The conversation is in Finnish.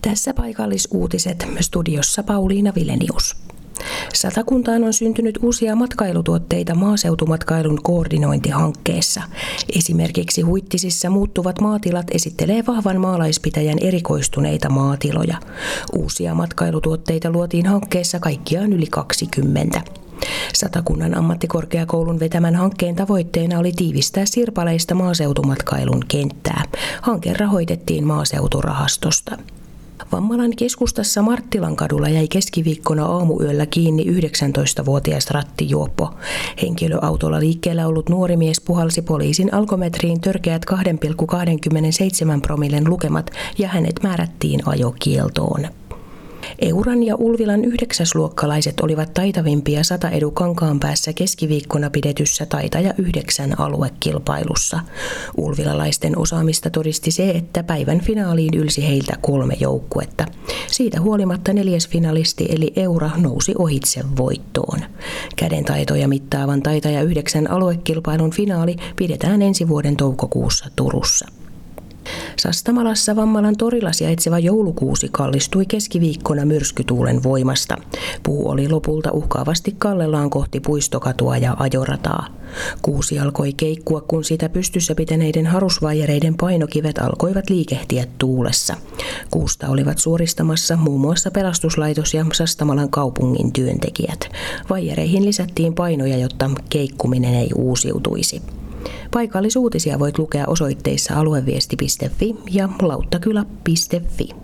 Tässä paikallisuutiset, studiossa Pauliina Vilenius. Satakuntaan on syntynyt uusia matkailutuotteita maaseutumatkailun koordinointihankkeessa. Esimerkiksi Huittisissa muuttuvat maatilat esittelee vahvan maalaispitäjän erikoistuneita maatiloja. Uusia matkailutuotteita luotiin hankkeessa kaikkiaan yli 20. Satakunnan ammattikorkeakoulun vetämän hankkeen tavoitteena oli tiivistää sirpaleista maaseutumatkailun kenttää. Hanke rahoitettiin maaseuturahastosta. Vammalan keskustassa Marttilankadulla jäi keskiviikkona aamuyöllä kiinni 19-vuotias rattijuoppo. Henkilöautolla liikkeellä ollut nuori mies puhalsi poliisin alkometriin törkeät 2,27 promillen lukemat ja hänet määrättiin ajokieltoon. Euran ja Ulvilan 9-luokkalaiset olivat taitavimpia Sataedu Kankaanpäässä keskiviikkona pidetyssä Taitaja 9 aluekilpailussa. Ulvilalaisten osaamista todisti se, että päivän finaaliin ylsi heiltä 3 joukkuetta. Siitä huolimatta 4. finalisti eli Eura nousi ohitse voittoon. Kädentaitoja mittaavan Taitaja 9 aluekilpailun finaali pidetään ensi vuoden toukokuussa Turussa. Sastamalassa Vammalan torilla sijaitseva joulukuusi kallistui keskiviikkona myrskytuulen voimasta. Puu oli lopulta uhkaavasti kallellaan kohti puistokatua ja ajorataa. Kuusi alkoi keikkua, kun sitä pystyssä pitäneiden harusvaijereiden painokivet alkoivat liikehtiä tuulessa. Kuusta olivat suoristamassa muun muassa pelastuslaitos ja Sastamalan kaupungin työntekijät. Vaijereihin lisättiin painoja, jotta keikkuminen ei uusiutuisi. Paikallisuutisia voit lukea osoitteissa alueviesti.fi ja lauttakylä.fi.